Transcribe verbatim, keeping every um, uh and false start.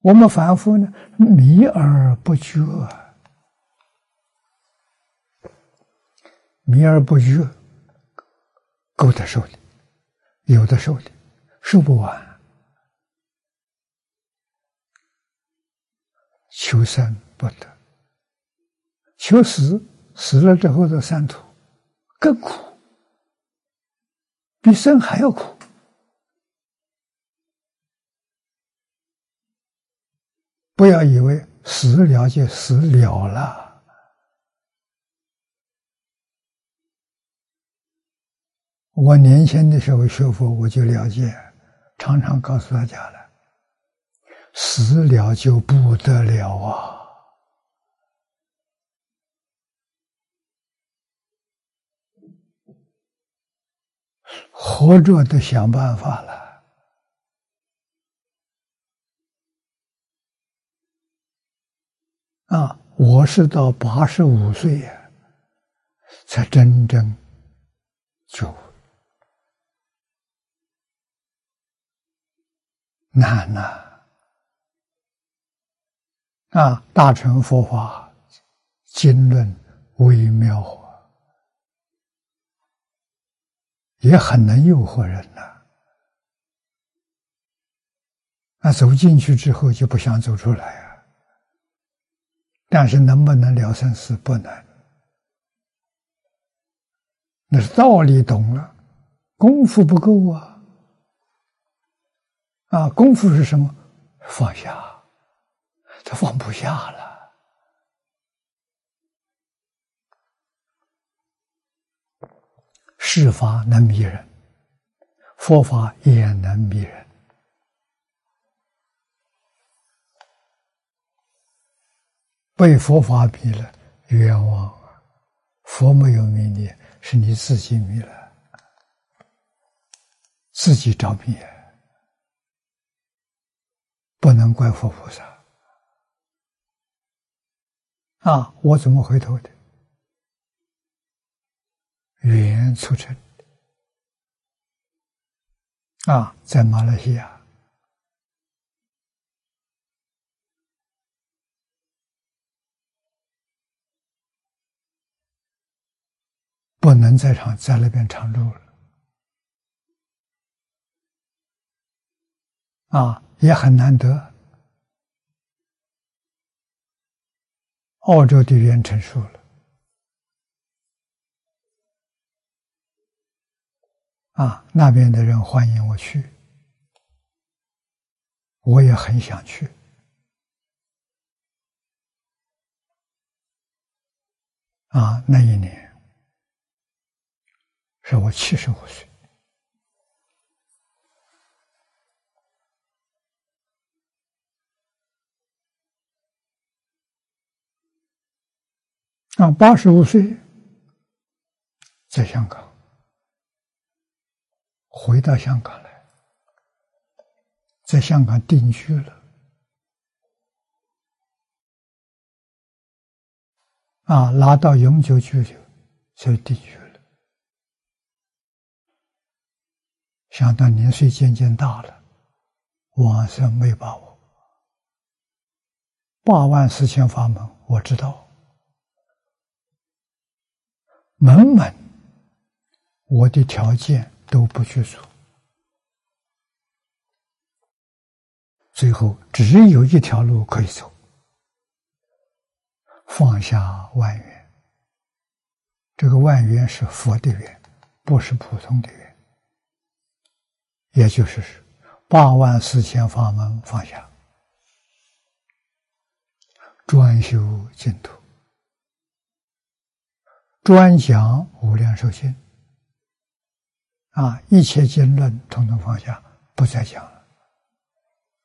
我们凡夫呢，迷而不觉，迷而不觉，够得受的，有的受的，受不完。求生不得，求死，死了之后的三途更苦，比生还要苦。不要以为死了就死了了，我年轻的时候学佛，我就了解，常常告诉大家了，死了就不得了啊！活着都想办法了。啊，我是到八十五岁呀，才真正觉悟，难呐！啊，大乘佛法经论微妙啊，也很能诱惑人呐。啊，走进去之后就不想走出来啊。但是能不能了生死？不能。那是道理懂了，功夫不够啊！啊，功夫是什么？放下，他放不下了。世法能迷人，佛法也能迷人。被佛法迷了，冤枉啊！佛没有迷你，是你自己迷了，自己着迷，不能怪佛菩萨。啊，我怎么回头的？缘促成的。啊，在马来西亚。不能在场在那边常住了，啊，也很难得。澳洲的缘成熟了，啊，那边的人欢迎我去，我也很想去。啊，那一年是我七十五岁。啊，八十五岁在香港，回到香港来，在香港定居了。啊，拿到永久居留，所以定居了。想到年岁渐渐大了，往生没把握。八万四千法门我知道，门门我的条件都不具足，最后只有一条路可以走，放下万缘。这个万缘是佛的缘，不是普通的缘，也就是八万四千法门放下，专修净土，专讲无量寿经。啊，一切经论统统放下，不再讲了。